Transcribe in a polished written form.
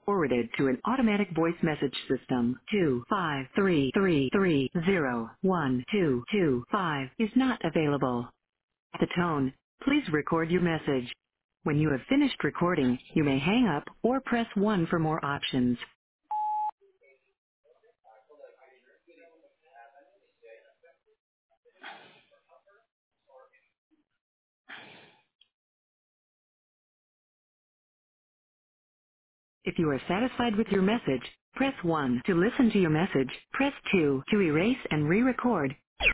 forwarded to an automatic voice message system. 25333012225 is not available. At the tone, please record your message. When you have finished recording, you may hang up or press 1 for more options. If you are satisfied with your message, press 1 to listen to your message. Press 2 to erase and re-record.